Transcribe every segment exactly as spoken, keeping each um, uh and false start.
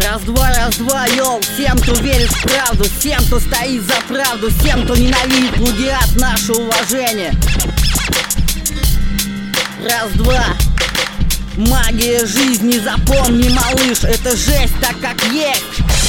Раз-два, раз-два, йоу, всем, кто верит в правду, всем, кто стоит за правду, всем, кто ненавидит плагиат, наше уважение. Раз-два. Магия жизни, запомни, малыш, это жесть, так как есть.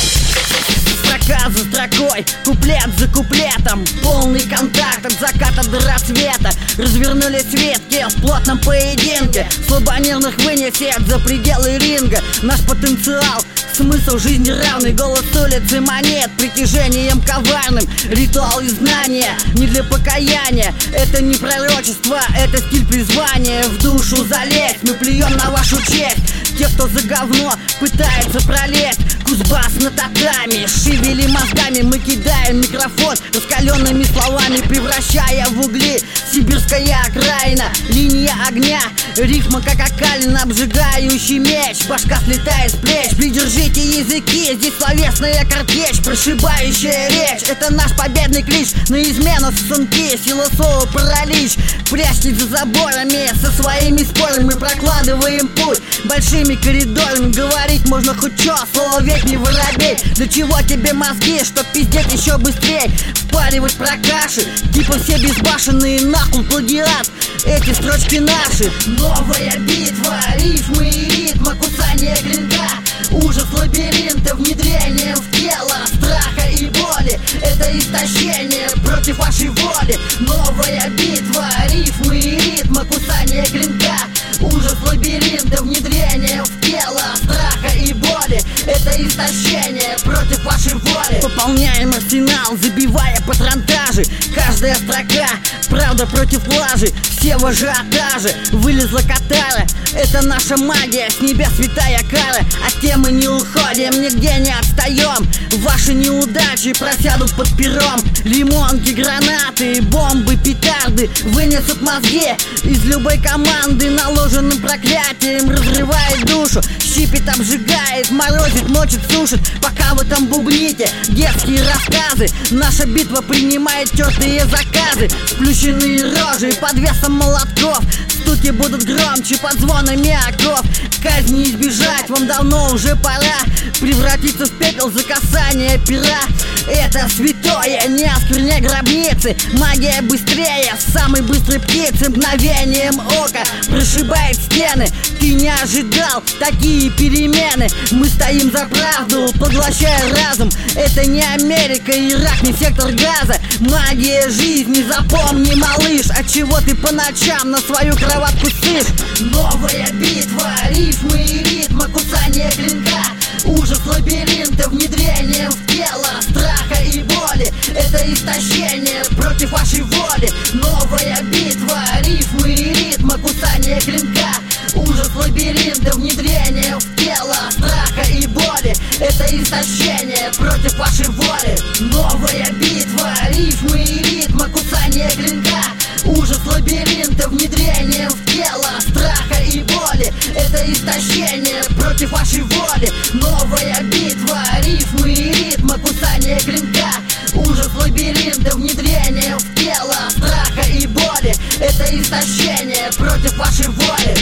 Строка за строкой, куплет за куплетом, полный контакт от заката до рассвета. Развернули ветки в плотном поединке, слабонервных вынесет за пределы ринга. Наш потенциал, смысл жизни равный, голос улицы монет притяжением коварным. Ритуал и знания не для покаяния, это не пророчество, это стиль призвания. В душу залезть, мы плюем на вашу честь. Те, кто за говно пытается пролезть, Кузбасс на татами, шевели мозгами, мы кидаем микрофон раскаленными словами, превращая в угли. Сибирская окраина, линия огня, рифма как окалин, обжигающий меч, башка слетает с плеч. Придержите языки, здесь словесная картечь, прошибающая речь, это наш победный клич. На измену сосунки, сила слова паралич. Прячьтесь за заборами со своими спорами, мы прокладываем путь большими коридорами. Говорить можно хоть чё, слово ведь не воробей. Для чего тебе мозги, чтоб пиздеть еще быстрей, впаривать про каши, типа все безбашенные, нахуй плагиат, эти строчки наши. Новая битва, рифмы и ритма, кусание клинка, ужас лабиринта, внедрением в тело страха и боли. Это истощение против вашей воли. Новая битва, рифмы и ритма, кусание клинка, ужас лабиринта, внедрением в тело страха и боли. Это истощение против вашей воли. Пополняем арсенал, забивая патронтажи. Каждая строка, правда против лажи. Все в ажиотаже, вылезла катара. Это наша магия, с небес святая кара. От темы не уходим, нигде не отстаем. Ваши неудачи просядут под пером. Лимонки, гранаты, бомбы, петарды вынесут мозги из любой команды. Наложенным проклятием разрывает душу, щипит, обжигает, морозит, мочит, сушит. Пока вы там бубните детские рассказы, наша битва принимает тертые заказы. Сплющенные рожи под весом молотков, стуки будут громче под звонами оков. Казни избежать вам давно уже пора, превратиться в пепел за касание пера. Это святое, не оскверняй гробницы. Магия быстрее самой быстрой птицы, мгновением ока прошибает стены. Ты не ожидал такие перемены. Мы стоим за правду, поглощая разум. Это не Америка, Ирак, не сектор газа. Магия жизни, запомни, малыш, отчего ты по ночам на свою кроватку сышь. Новая битва, рифмы и ритма, кусание клинка, ужас лабиринта, внедрением в тело страха и боли. Это истощение против вашей воли. Новая битва, рифмы и ритма, кусание клинка, ужас лабиринта, внедрением в тело страха и боли. Это истощение против вашей воли. Новая битва, рифмы и ритма, кусание клинка, ужас лабиринта, внедрением в тело страха и боли. Это истощение против вашей воли. Новая битва, рифмы и ритма, кусание клинка, ужас лабиринта, внедрением в тело страха и боли. Это истощение против вашей воли.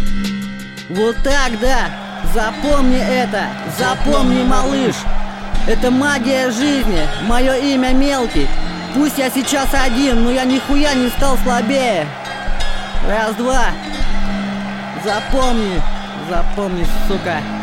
Вот так, да, запомни это, запомни, малыш. Это магия жизни, мое имя Мелкий. Пусть я сейчас один, но я нихуя не стал слабее. Раз-два. Запомни, запомни, сука.